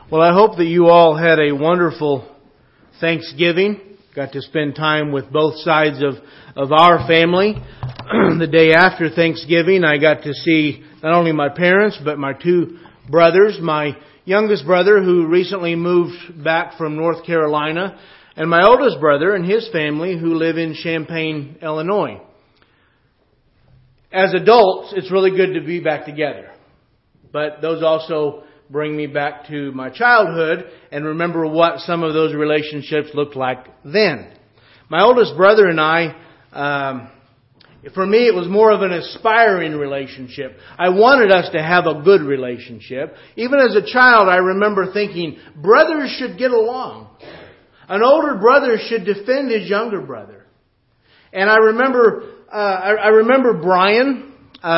Well, I hope that you all had a wonderful Thanksgiving. Got to spend time with both sides of our family. The day after Thanksgiving, I got to see not only my parents, but my two brothers. My youngest brother, who recently moved back from North Carolina, and my oldest brother and his family, who live in Champaign, Illinois. As adults, it's really good to be back together. But those also bring me back to my childhood and remember what some of those relationships looked like then. My oldest brother and I, for me, it was more of an aspiring relationship. I wanted us to have a good relationship. Even as a child, I remember thinking, brothers should get along. An older brother should defend his younger brother. And I remember Brian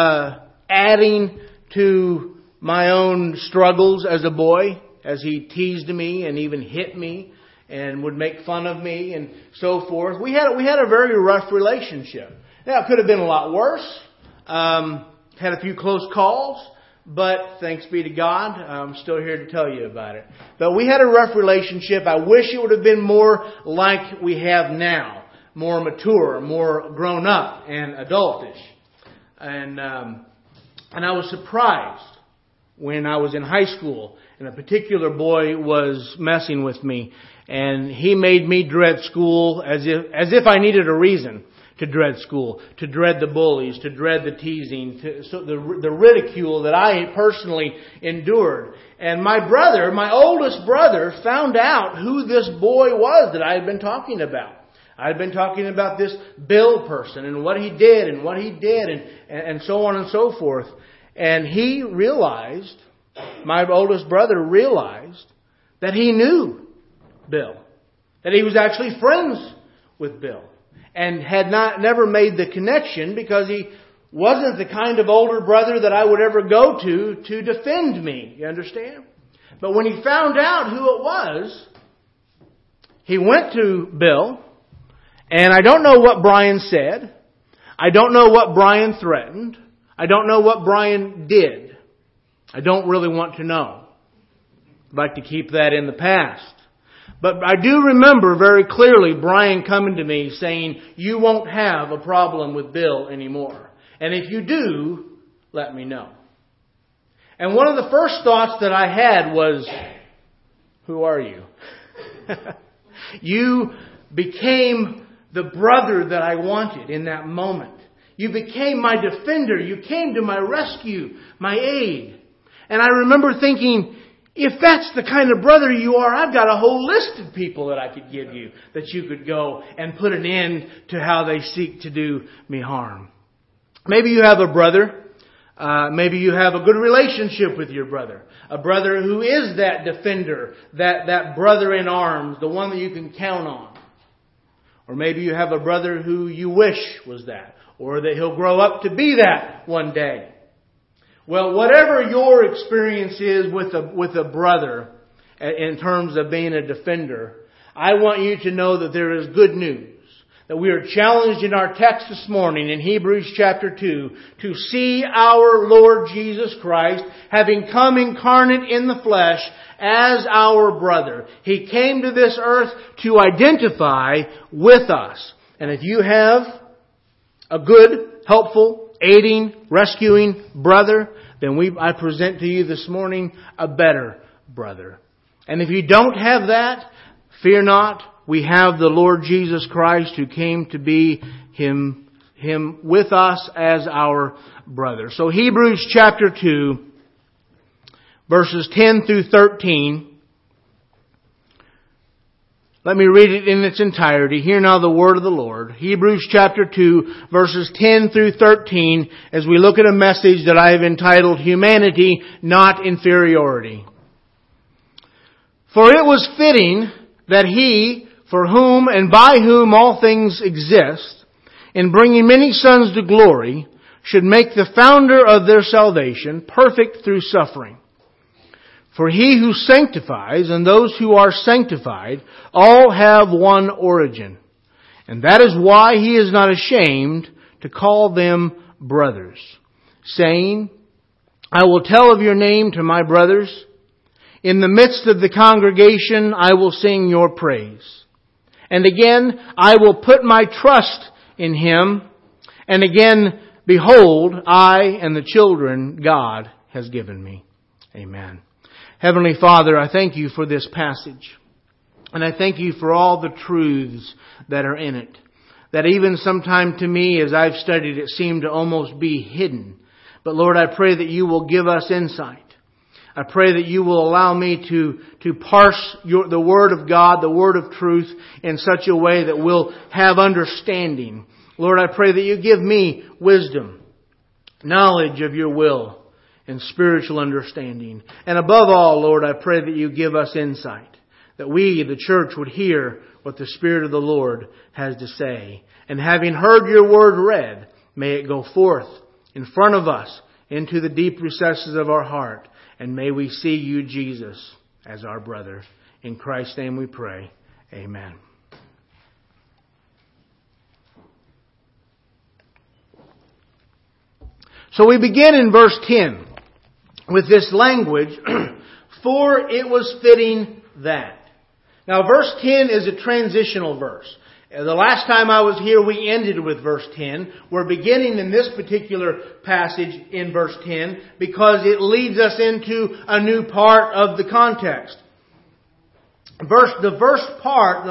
adding to my own struggles as a boy, as he teased me and even hit me and would make fun of me and so forth. We had a very rough relationship. Now, it could have been a lot worse. Had a few close calls, but thanks be to God, I'm still here to tell you about it. But we had a rough relationship. I wish it would have been more like we have now, more mature, more grown up and adultish. And I was surprised when I was in high school and a particular boy was messing with me, and he made me dread school as if I needed a reason to dread school, to dread the bullies, to dread the teasing, the ridicule that I personally endured. And my oldest brother, found out who this boy was that I had been talking about. I had been talking about this Bill person and what he did and so on and so forth. And he realized, my oldest brother realized, that he knew Bill. That he was actually friends with Bill. And had never made the connection because he wasn't the kind of older brother that I would ever go to defend me. You understand? But when he found out who it was, he went to Bill. And I don't know what Brian said. I don't know what Brian threatened. I don't know what Brian did. I don't really want to know. I'd like to keep that in the past. But I do remember very clearly Brian coming to me saying, you won't have a problem with Bill anymore. And if you do, let me know. And one of the first thoughts that I had was, who are you? You became the brother that I wanted in that moment. You became my defender. You came to my rescue, my aid. And I remember thinking, if that's the kind of brother you are, I've got a whole list of people that I could give you that you could go and put an end to how they seek to do me harm. Maybe you have a brother. Maybe you have a good relationship with your brother. A brother who is that defender, that brother in arms, the one that you can count on. Or maybe you have a brother who you wish was that. Or that he'll grow up to be that one day. Well, whatever your experience is with a brother in terms of being a defender, I want you to know that there is good news. That we are challenged in our text this morning in Hebrews chapter 2 to see our Lord Jesus Christ having come incarnate in the flesh as our brother. He came to this earth to identify with us. And if you have a good, helpful, aiding, rescuing brother, then I present to you this morning a better brother. And if you don't have that, fear not. We have the Lord Jesus Christ who came to be Him with us as our brother. So Hebrews chapter 2, verses 10 through 13. Let me read it in its entirety. Hear now the word of the Lord. Hebrews chapter 2, verses 10 through 13, as we look at a message that I have entitled, Humanity, Not Inferiority. For it was fitting that He, for whom and by whom all things exist, in bringing many sons to glory, should make the founder of their salvation perfect through suffering. For He who sanctifies and those who are sanctified all have one origin. And that is why He is not ashamed to call them brothers, saying, I will tell of your name to my brothers. In the midst of the congregation, I will sing your praise. And again, I will put my trust in Him. And again, behold, I and the children God has given me. Amen. Heavenly Father, I thank You for this passage. And I thank You for all the truths that are in it. That even sometime to me, as I've studied, it seemed to almost be hidden. But Lord, I pray that You will give us insight. I pray that You will allow me to parse the Word of God, the Word of truth, in such a way that we'll have understanding. Lord, I pray that You give me wisdom, knowledge of Your will, and spiritual understanding. And above all, Lord, I pray that You give us insight, that we, the church, would hear what the Spirit of the Lord has to say. And having heard Your Word read, may it go forth in front of us into the deep recesses of our heart. And may we see You, Jesus, as our brother. In Christ's name we pray. Amen. So we begin in verse 10 with this language, for it was fitting that. Now verse 10 is a transitional verse. The last time I was here, we ended with verse 10. We're beginning in this particular passage in verse 10 because it leads us into a new part of the context. The first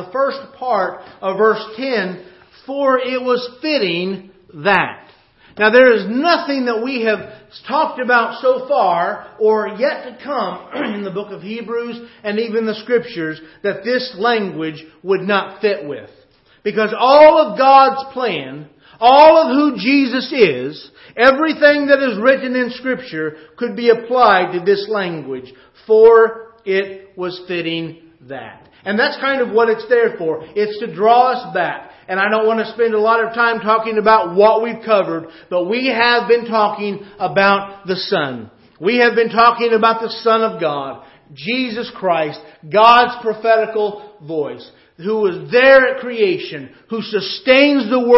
part of verse 10, for it was fitting that. Now there is nothing that we have talked about so far or yet to come in the book of Hebrews and even the Scriptures that this language would not fit with. Because all of God's plan, all of who Jesus is, everything that is written in Scripture could be applied to this language. For it was fitting that. And that's kind of what it's there for. It's to draw us back. And I don't want to spend a lot of time talking about what we've covered, but we have been talking about the Son. We have been talking about the Son of God, Jesus Christ, God's prophetical voice, who was there at creation, who sustains the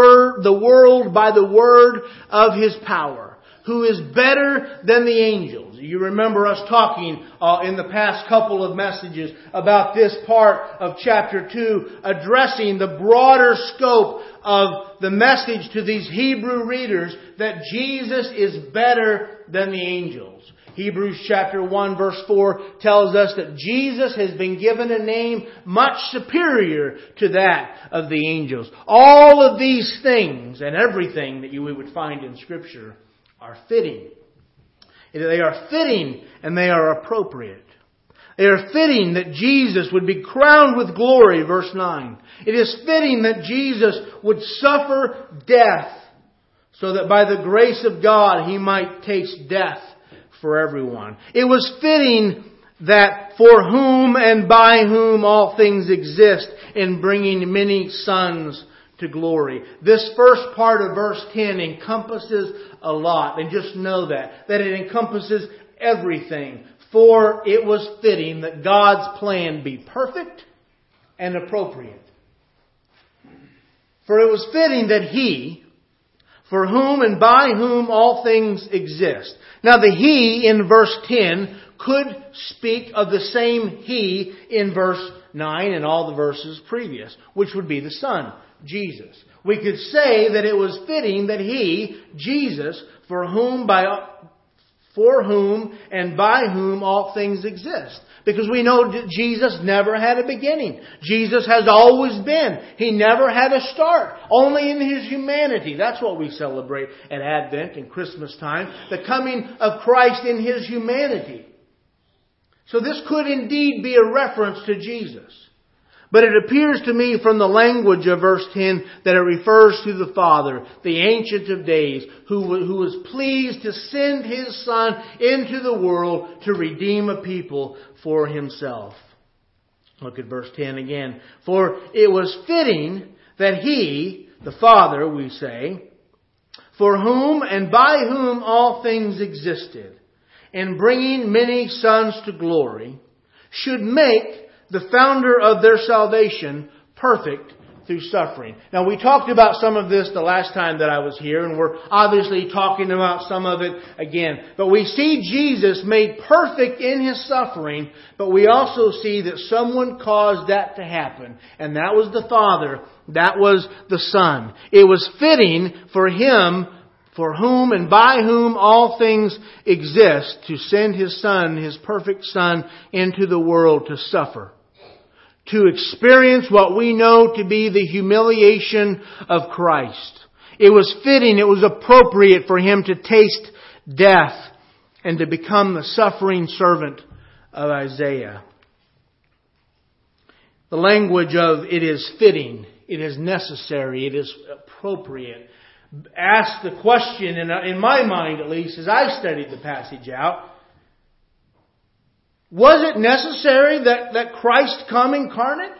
world by the word of His power, who is better than the angels. You remember us talking in the past couple of messages about this part of chapter 2, addressing the broader scope of the message to these Hebrew readers that Jesus is better than the angels. Hebrews chapter 1 verse 4 tells us that Jesus has been given a name much superior to that of the angels. All of these things and everything that we would find in Scripture are fitting. They are fitting and they are appropriate. They are fitting that Jesus would be crowned with glory, verse 9. It is fitting that Jesus would suffer death so that by the grace of God He might taste death for everyone. It was fitting that for whom and by whom all things exist in bringing many sons to glory. This first part of verse 10 encompasses a lot. And just know that it encompasses everything. For it was fitting that God's plan be perfect and appropriate. For it was fitting that He, for whom and by whom all things exist. Now the He in verse 10 could speak of the same He in verse 9 and all the verses previous, which would be the Son, Jesus. We could say that it was fitting that He, Jesus, for whom and by whom all things exist. Because we know that Jesus never had a beginning. Jesus has always been. He never had a start. Only in His humanity. That's what we celebrate at Advent and Christmas time. The coming of Christ in His humanity. So this could indeed be a reference to Jesus. But it appears to me from the language of verse 10 that it refers to the Father, the Ancient of Days, who was pleased to send His Son into the world to redeem a people for Himself. Look at verse 10 again. For it was fitting that He, the Father, we say, for whom and by whom all things existed, in bringing many sons to glory, should make the founder of their salvation perfect through suffering. Now, we talked about some of this the last time that I was here, and we're obviously talking about some of it again. But we see Jesus made perfect in His suffering, but we also see that someone caused that to happen. And that was the Father. That was the Son. It was fitting for Him, for whom and by whom all things exist, to send His Son, His perfect Son, into the world to suffer. To experience what we know to be the humiliation of Christ. It was fitting, it was appropriate for Him to taste death and to become the suffering servant of Isaiah. The language of it is fitting, it is necessary, it is appropriate. Ask the question, in my mind at least, as I studied the passage out, was it necessary that Christ come incarnate?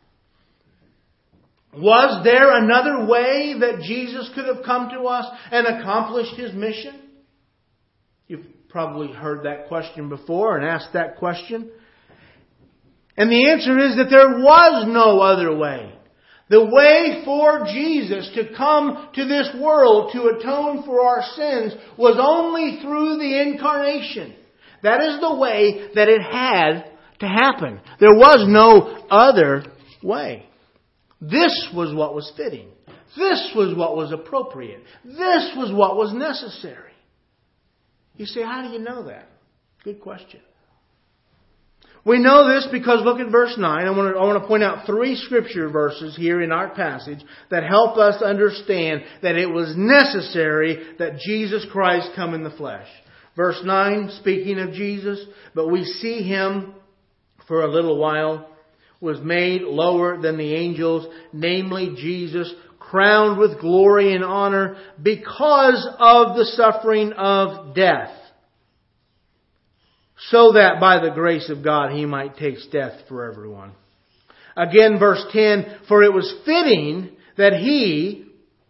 Was there another way that Jesus could have come to us and accomplished His mission? You've probably heard that question before and asked that question. And the answer is that there was no other way. The way for Jesus to come to this world to atone for our sins was only through the incarnation. That is the way that it had to happen. There was no other way. This was what was fitting. This was what was appropriate. This was what was necessary. You say, how do you know that? Good question. We know this because look at verse 9. I want to point out 3 scripture verses here in our passage that help us understand that it was necessary that Jesus Christ come in the flesh. Verse 9, speaking of Jesus, but we see Him for a little while, was made lower than the angels, namely Jesus, crowned with glory and honor because of the suffering of death, so that by the grace of God He might taste death for everyone. Again, verse 10, for it was fitting that He,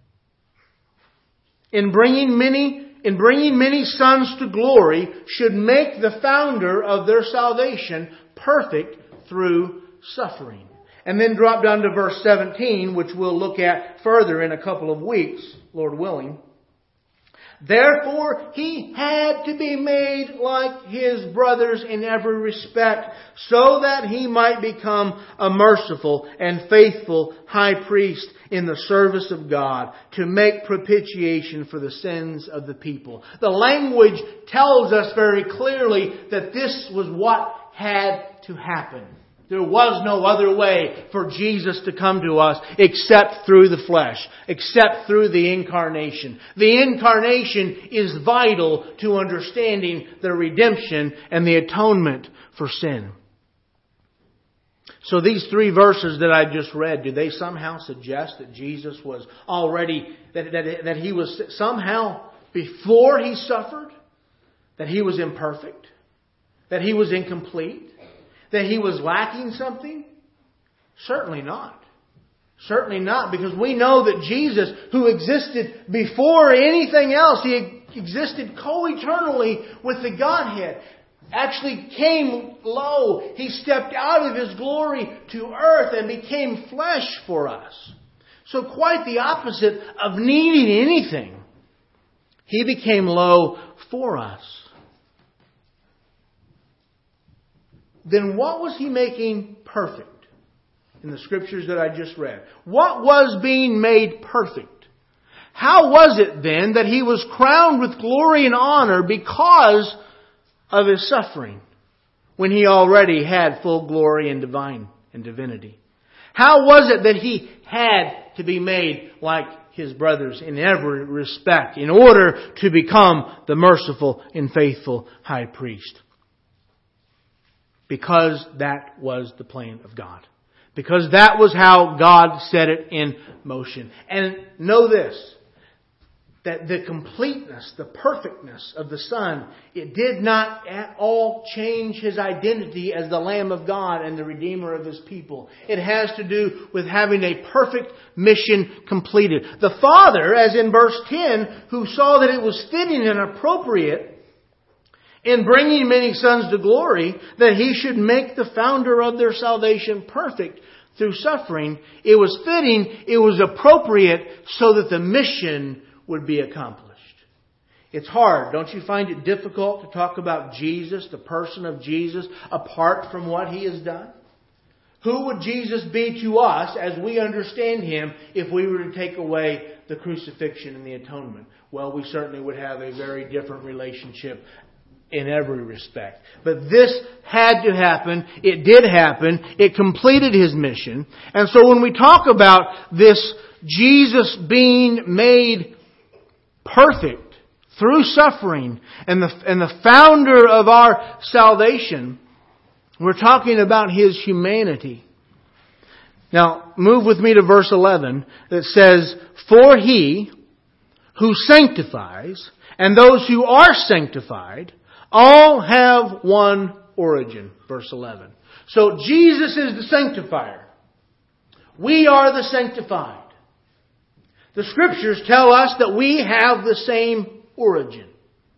in bringing many sons to glory, should make the founder of their salvation perfect through suffering. And then drop down to verse 17, which we'll look at further in a couple of weeks, Lord willing. Therefore, He had to be made like His brothers in every respect, so that He might become a merciful and faithful high priest in the service of God, to make propitiation for the sins of the people. The language tells us very clearly that this was what had to happen. There was no other way for Jesus to come to us except through the flesh, except through the incarnation. The incarnation is vital to understanding the redemption and the atonement for sin. So these 3 verses that I just read, do they somehow suggest that Jesus was already, that He was somehow, before He suffered, that He was imperfect, that He was incomplete, that He was lacking something? Certainly not. Certainly not, because we know that Jesus, who existed before anything else, He existed co-eternally with the Godhead, actually came low. He stepped out of His glory to earth and became flesh for us. So quite the opposite of needing anything. He became low for us. Then what was He making perfect in the scriptures that I just read? What was being made perfect? How was it then that He was crowned with glory and honor because of His suffering, when He already had full glory and divine and divinity? How was it that He had to be made like His brothers in every respect in order to become the merciful and faithful high priest? Because that was the plan of God. Because that was how God set it in motion. And know this, that the completeness, the perfectness of the Son, it did not at all change His identity as the Lamb of God and the Redeemer of His people. It has to do with having a perfect mission completed. The Father, as in verse 10, who saw that it was fitting and appropriate in bringing many sons to glory, that He should make the founder of their salvation perfect through suffering, it was fitting, it was appropriate so that the mission would be accomplished. It's hard. Don't you find it difficult to talk about Jesus, the person of Jesus, apart from what He has done? Who would Jesus be to us as we understand Him if we were to take away the crucifixion and the atonement? Well, we certainly would have a very different relationship in every respect. But this had to happen. It did happen. It completed His mission. And so when we talk about this Jesus being made perfect through suffering and the founder of our salvation, we're talking about His humanity. Now, move with me to verse 11 that says, "For He who sanctifies and those who are sanctified all have one origin." Verse 11. So Jesus is the sanctifier. We are the sanctified. The Scriptures tell us that we have the same origin.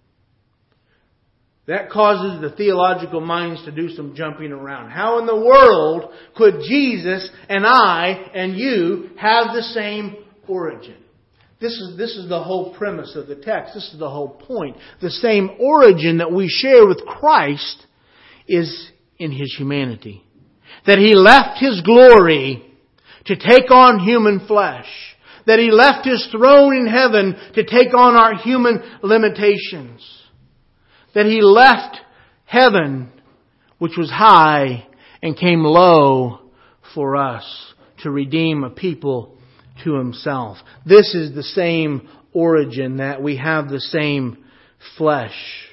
That causes the theological minds to do some jumping around. How in the world could Jesus and I and you have the same origin? This is the whole premise of the text. This is the whole point. The same origin that we share with Christ is in His humanity. That He left His glory to take on human flesh. That He left His throne in heaven to take on our human limitations. That He left heaven, which was high, and came low for us to redeem a people to Himself. This is the same origin, that we have the same flesh.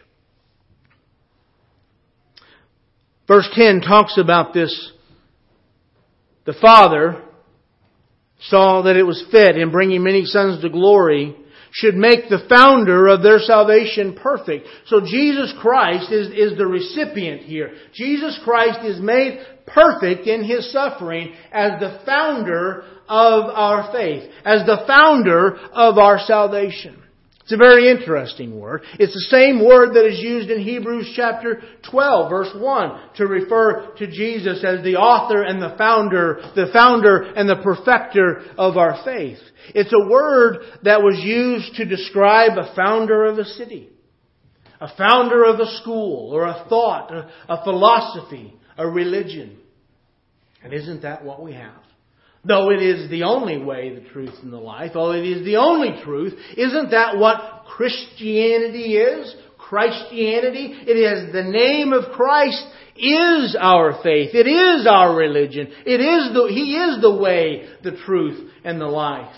Verse 10 talks about this. The Father saw that it was fit, in bringing many sons to glory, should make the founder of their salvation perfect. So Jesus Christ is the recipient here. Jesus Christ is made perfect in His suffering as the founder of our faith, as the founder of our salvation. It's a very interesting word. It's the same word that is used in Hebrews chapter 12, verse 1, to refer to Jesus as the author and the founder and the perfecter of our faith. It's a word that was used to describe a founder of a city, a founder of a school, or a thought, a philosophy, a religion. And isn't that what we have? Though it is the only way, the truth, and the life, though it is the only truth, isn't that what Christianity is? Christianity, it is the name of Christ is our faith. It is our religion. He is the way, the truth, and the life.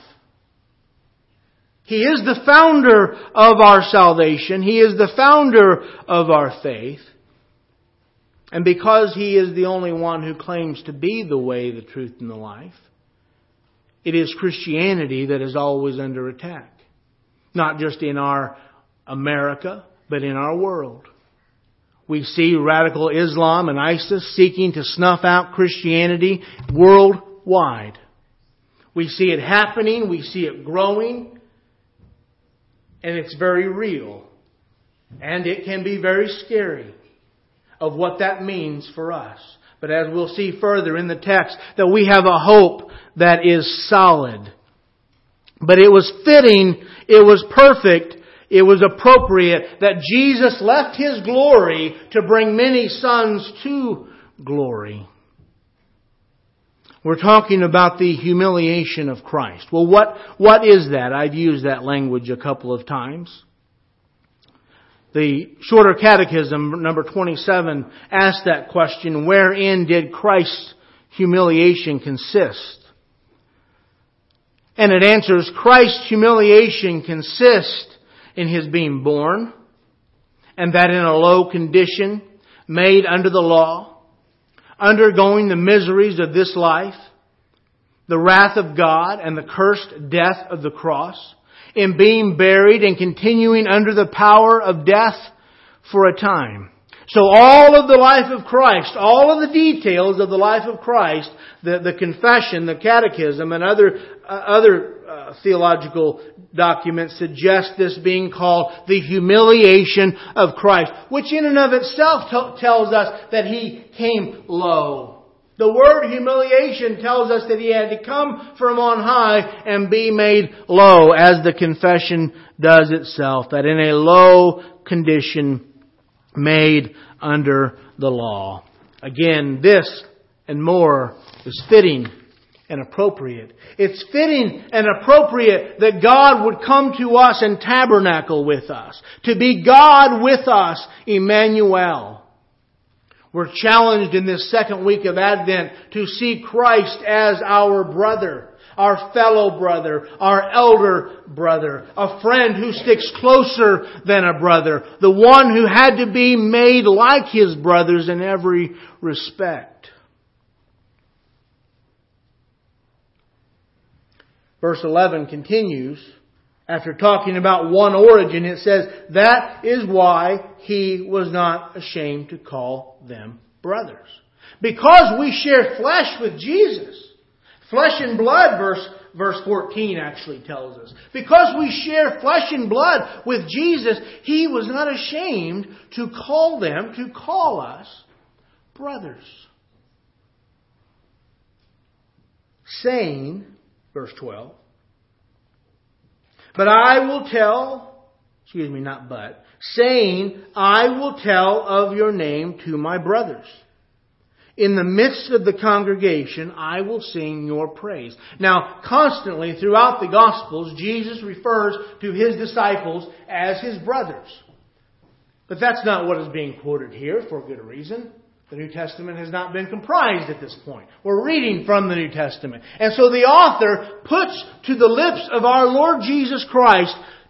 He is the founder of our salvation. He is the founder of our faith. And because He is the only one who claims to be the way, the truth, and the life, it is Christianity that is always under attack. Not just in our America, but in our world. We see radical Islam and ISIS seeking to snuff out Christianity worldwide. We see it happening, we see it growing, and it's very real. And it can be very scary of what that means for us. But as we'll see further in the text, that we have a hope that is solid. But it was fitting, it was perfect, it was appropriate that Jesus left His glory to bring many sons to glory. We're talking about the humiliation of Christ. Well, what is that? I've used that language a couple of times. The Shorter Catechism, number 27, asks that question, wherein did Christ's humiliation consist? And it answers, Christ's humiliation consists in His being born, and that in a low condition, made under the law, undergoing the miseries of this life, the wrath of God and the cursed death of the cross, in being buried and continuing under the power of death for a time. So all of the life of Christ, all of the details of the life of Christ, the confession, the catechism, and other theological documents suggest this being called the humiliation of Christ, which in and of itself tells us that He came low. The word humiliation tells us that He had to come from on high and be made low, as the confession does itself, that in a low condition made under the law. Again, this and more is fitting and appropriate. It's fitting and appropriate that God would come to us and tabernacle with us, to be God with us, Emmanuel. We're challenged in this second week of Advent to see Christ as our brother, our fellow brother, our elder brother, a friend who sticks closer than a brother, the one who had to be made like His brothers in every respect. Verse 11 continues, after talking about one origin, it says, that is why He was not ashamed to call them brothers. Because we share flesh with Jesus. Flesh and blood, verse 14 actually tells us. Because we share flesh and blood with Jesus, He was not ashamed to call us brothers. Saying, verse 12, saying, I will tell of your name to my brothers. In the midst of the congregation, I will sing your praise. Now, constantly throughout the Gospels, Jesus refers to His disciples as His brothers. But that's not what is being quoted here for good reason. The New Testament has not been comprised at this point. We're reading from the New Testament. And so the author puts to the lips of our Lord Jesus Christ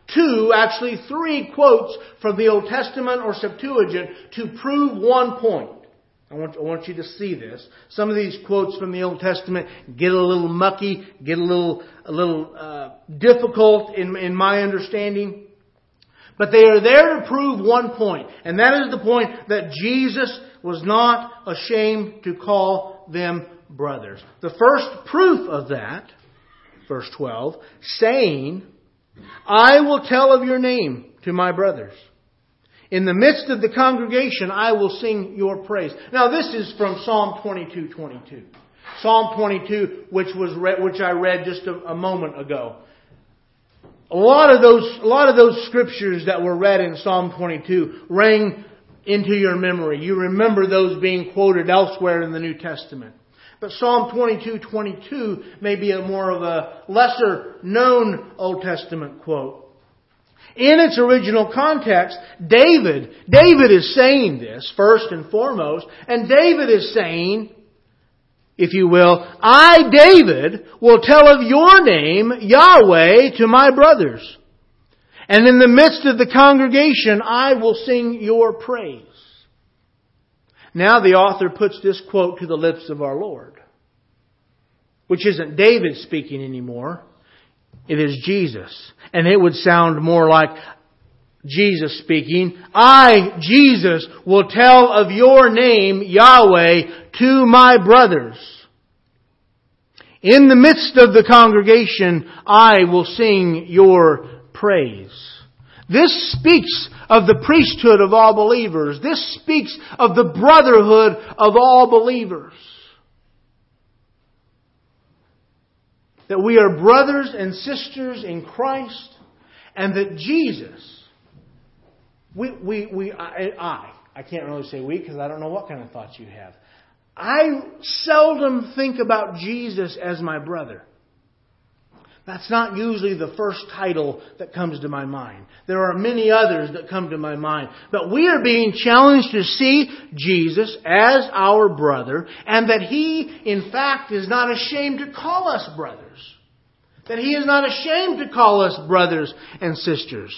three quotes from the Old Testament or Septuagint to prove one point. I want you to see this. Some of these quotes from the Old Testament get a little mucky, get a little difficult in my understanding. But they are there to prove one point. And that is the point that Jesus was not ashamed to call them brothers. The first proof of that, verse 12, saying, I will tell of your name to my brothers. In the midst of the congregation, I will sing your praise. Now this is from Psalm 22:22. Psalm 22, which I read just a moment ago. A lot of those scriptures that were read in Psalm 22 rang into your memory. You remember those being quoted elsewhere in the New Testament. But Psalm 22:22 may be more of a lesser known Old Testament quote. In its original context, David is saying this first and foremost, and David is saying, if you will, I, David, will tell of your name, Yahweh, to my brothers. And in the midst of the congregation, I will sing your praise. Now the author puts this quote to the lips of our Lord, which isn't David speaking anymore. It is Jesus. And it would sound more like Jesus speaking. I, Jesus, will tell of your name, Yahweh, to my brothers. In the midst of the congregation, I will sing your praise. This speaks of the priesthood of all believers. This speaks of the brotherhood of all believers. That we are brothers and sisters in Christ, and that Jesus, I can't really say we because I don't know what kind of thoughts you have. I seldom think about Jesus as my brother. That's not usually the first title that comes to my mind. There are many others that come to my mind. But we are being challenged to see Jesus as our brother, and that He, in fact, is not ashamed to call us brothers. That He is not ashamed to call us brothers and sisters.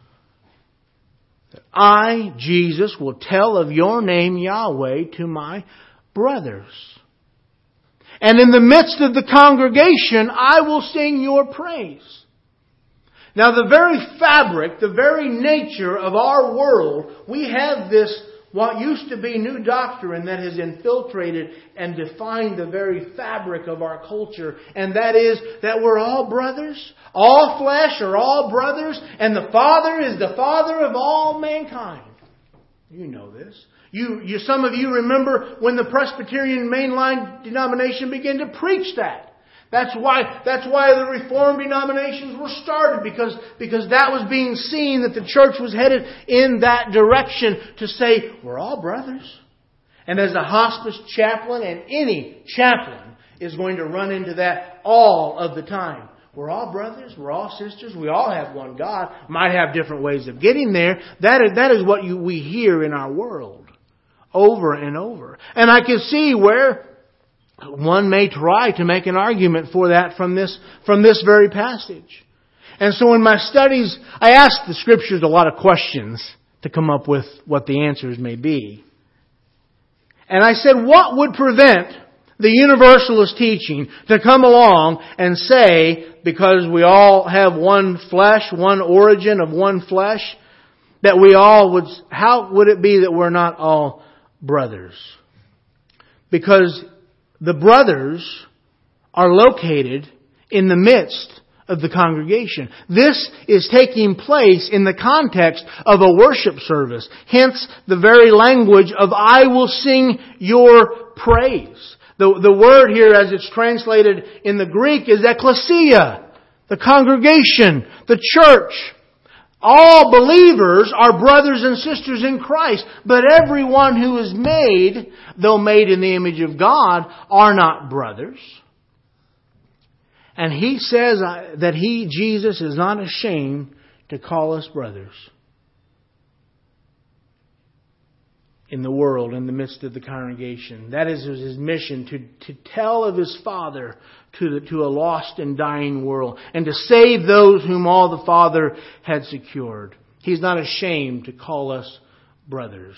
I, Jesus, will tell of your name, Yahweh, to my brothers. And in the midst of the congregation, I will sing your praise. Now the very fabric, the very nature of our world, we have this, what used to be new doctrine that has infiltrated and defined the very fabric of our culture. And that is that we're all brothers. All flesh are all brothers. And the Father is the Father of all mankind. You know this. Some of you remember when the Presbyterian mainline denomination began to preach that. That's why the Reformed denominations were started, because that was being seen that the church was headed in that direction to say, we're all brothers. And as a hospice chaplain, and any chaplain is going to run into that all of the time. We're all brothers, we're all sisters, we all have one God. Might have different ways of getting there. That is what we hear in our world over and over. And I can see where one may try to make an argument for that from this very passage. And so in my studies, I asked the Scriptures a lot of questions to come up with what the answers may be. And I said, what would prevent the Universalist teaching to come along and say, because we all have one flesh, one origin of one flesh, that we all would, how would it be that we're not all brothers? Because the brothers are located in the midst of the congregation. This is taking place in the context of a worship service. Hence the very language of I will sing your praise. The word here as it's translated in the Greek is ecclesia, the congregation, the church. All believers are brothers and sisters in Christ, but everyone who is made, though made in the image of God, are not brothers. And He says that Jesus, is not ashamed to call us brothers in the world, in the midst of the congregation. That is His mission, to tell of His Father to a lost and dying world, and to save those whom all the Father had secured. He's not ashamed to call us brothers.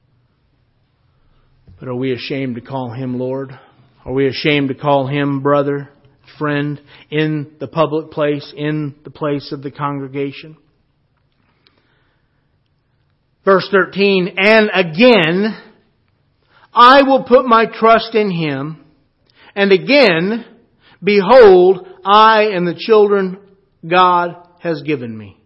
But are we ashamed to call Him Lord? Are we ashamed to call Him brother, friend, in the public place, in the place of the congregation? Verse 13, and again, I will put my trust in Him, and again, behold, I and the children God has given me.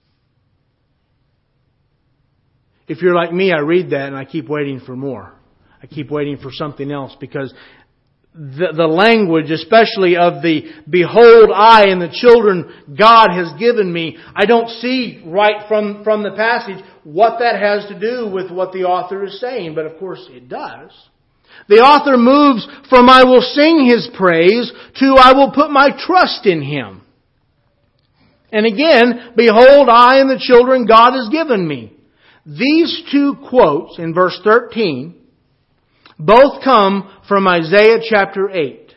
If you're like me, I read that and I keep waiting for more. I keep waiting for something else, because the language, especially of the behold, I and the children God has given me, I don't see right from the passage what that has to do with what the author is saying. But of course it does. The author moves from I will sing His praise to I will put my trust in Him. And again, behold, I and the children God has given me. These two quotes in verse 13 both come from Isaiah chapter 8.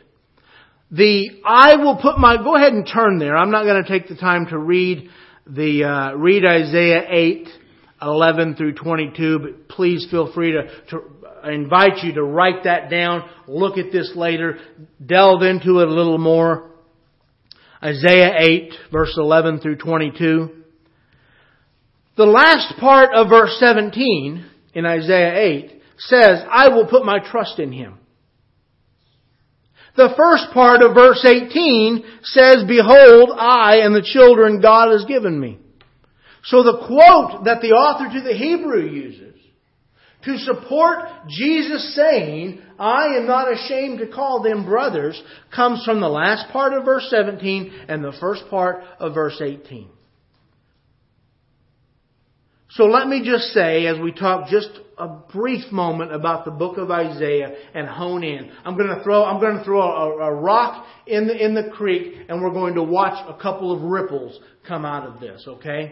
Go ahead and turn there. I'm not going to take the time to read Isaiah 8, 11 through 22, but please feel free to I invite you to write that down, look at this later, delve into it a little more. Isaiah 8, verse 11 through 22. The last part of verse 17 in Isaiah 8 says, I will put my trust in Him. The first part of verse 18 says, behold, I and the children God has given me. So the quote that the author to the Hebrew uses to support Jesus saying, I am not ashamed to call them brothers, comes from the last part of verse 17 and the first part of verse 18. So let me just say, as we talk just a brief moment about the book of Isaiah and hone in, I'm going to throw a rock in the creek, and we're going to watch a couple of ripples come out of this, okay?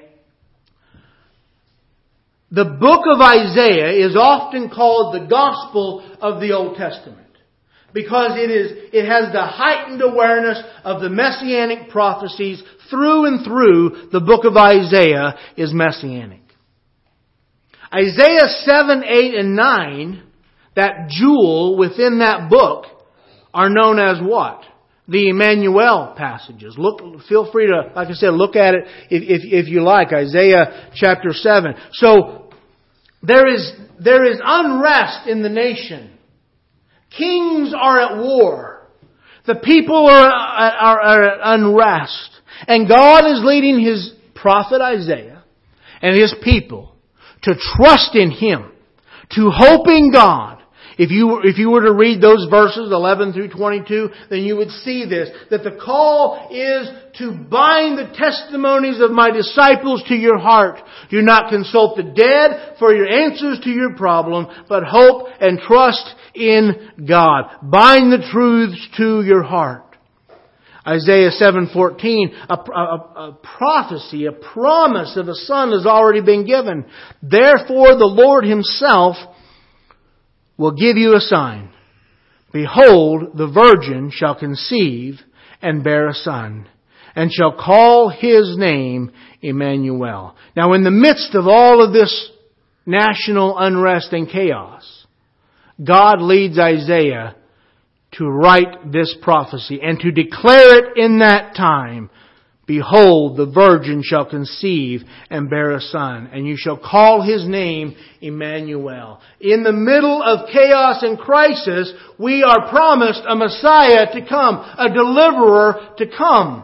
The book of Isaiah is often called the Gospel of the Old Testament, because it has the heightened awareness of the messianic prophecies. Through and through, the book of Isaiah is messianic. Isaiah 7, 8, and 9, that jewel within that book, are known as what? The Emmanuel passages. Feel free to, like I said, look at it if you like. Isaiah chapter 7. So, there is unrest in the nation. Kings are at war. The people are at unrest. And God is leading His prophet Isaiah and His people to trust in Him, To hope in God. If you were to read those verses, 11 through 22, then you would see this, that the call is to bind the testimonies of my disciples to your heart. Do not consult the dead for your answers to your problem, but hope and trust in God. Bind the truths to your heart. Isaiah 7:14, a prophecy, a promise of a son has already been given. Therefore the Lord Himself will give you a sign. Behold, the virgin shall conceive and bear a son, and shall call His name Emmanuel. Now, in the midst of all of this national unrest and chaos, God leads Isaiah to write this prophecy and to declare it in that time. Behold, the virgin shall conceive and bear a son, and you shall call His name Emmanuel. In the middle of chaos and crisis, we are promised a Messiah to come, a deliverer to come.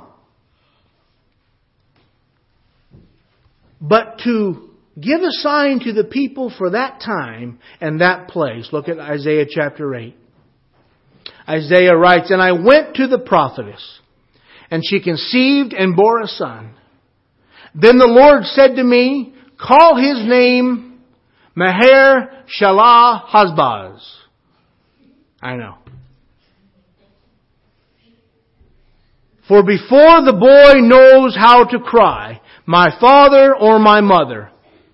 But to give a sign to the people for that time and that place, look at Isaiah chapter 8. Isaiah writes, "And I went to the prophetess, and she conceived and bore a son. Then the Lord said to me, call his name Maher-Shalal-Hash-Baz." I know. "For before the boy knows how to cry, my father or my mother,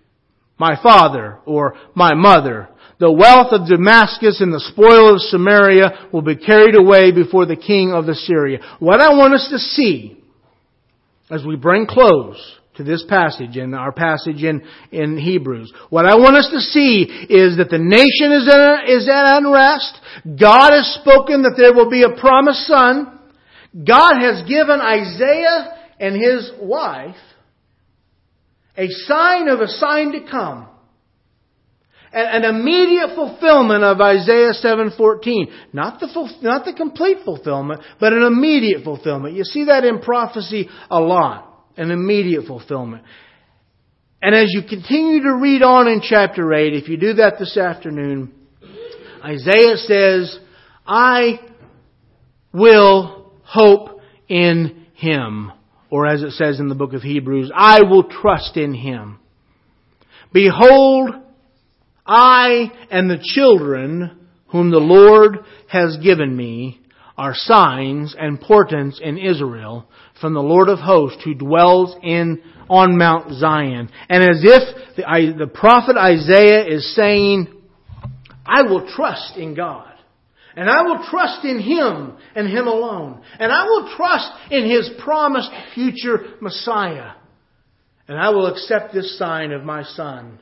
the wealth of Damascus and the spoil of Samaria will be carried away before the king of Assyria." What I want us to see as we bring close to this passage and our passage in Hebrews, what I want us to see is that the nation is at unrest. God has spoken that there will be a promised son. God has given Isaiah and his wife a sign of a sign to come. An immediate fulfillment of Isaiah 7:14. Not the complete fulfillment, but an immediate fulfillment. You see that in prophecy a lot. An immediate fulfillment. And as you continue to read on in chapter 8, if you do that this afternoon, Isaiah says, I will hope in Him. Or as it says in the book of Hebrews, I will trust in Him. Behold, I and the children whom the Lord has given me are signs and portents in Israel from the Lord of hosts who dwells on Mount Zion. And as if the prophet Isaiah is saying, I will trust in God. And I will trust in Him and Him alone. And I will trust in His promised future Messiah. And I will accept this sign of my son,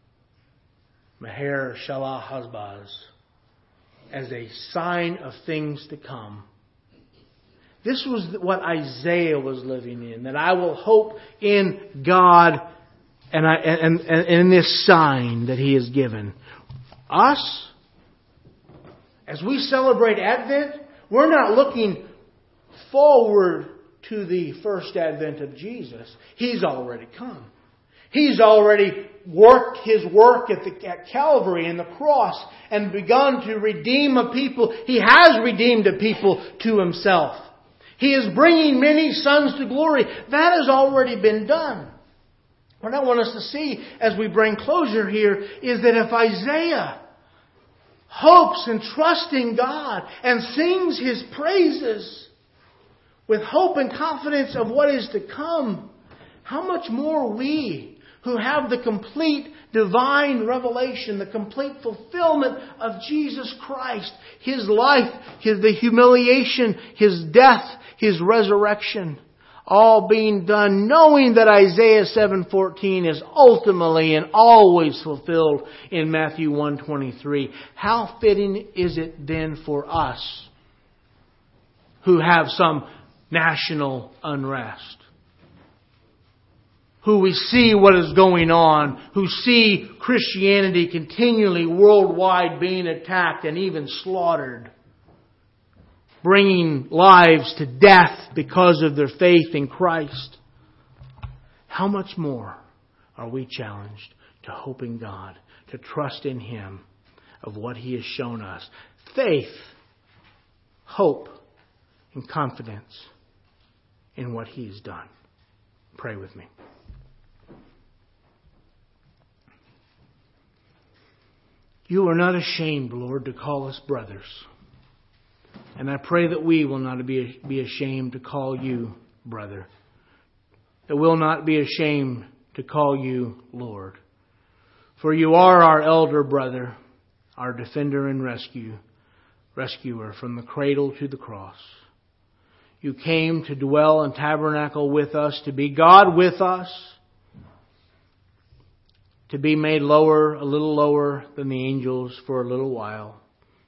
Maher-Shalal-Hash-Baz, as a sign of things to come. This was what Isaiah was living in. That I will hope in God and in this sign that He has given. Us, as we celebrate Advent, we're not looking forward to the first advent of Jesus. He's already come. He's already worked His work at Calvary and the cross and begun to redeem a people. He has redeemed a people to Himself. He is bringing many sons to glory. That has already been done. What I want us to see as we bring closure here is that if Isaiah hopes and trusts in God and sings His praises with hope and confidence of what is to come, how much more we who have the complete divine revelation, the complete fulfillment of Jesus Christ, His life, the humiliation, His death, His resurrection, all being done knowing that Isaiah 7:14 is ultimately and always fulfilled in Matthew 1:23. How fitting is it then for us who have some national unrest, who we see what is going on, who see Christianity continually worldwide being attacked and even slaughtered, bringing lives to death because of their faith in Christ. How much more are we challenged to hope in God, to trust in Him of what He has shown us. Faith, hope, and confidence in what He has done. Pray with me. You are not ashamed, Lord, to call us brothers. And I pray that we will not be ashamed to call you brother. That we'll not be ashamed to call you Lord. For you are our elder brother, our defender and rescuer from the cradle to the cross. You came to dwell and tabernacle with us, to be God with us, to be made lower, a little lower than the angels for a little while,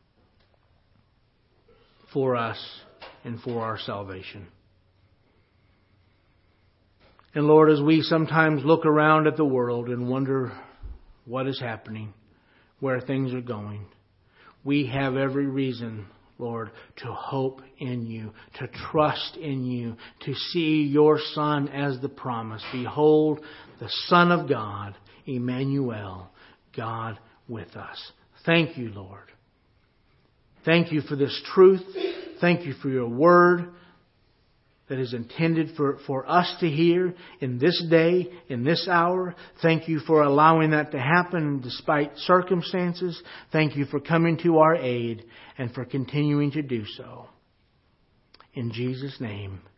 for us and for our salvation. And Lord, as we sometimes look around at the world and wonder what is happening, where things are going, we have every reason, Lord, to hope in you, to trust in you, to see your Son as the promise. Behold, the Son of God, Emmanuel, God with us. Thank you, Lord. Thank you for this truth. Thank you for your word that is intended for us to hear in this day, in this hour. Thank you for allowing that to happen despite circumstances. Thank you for coming to our aid and for continuing to do so. In Jesus' name,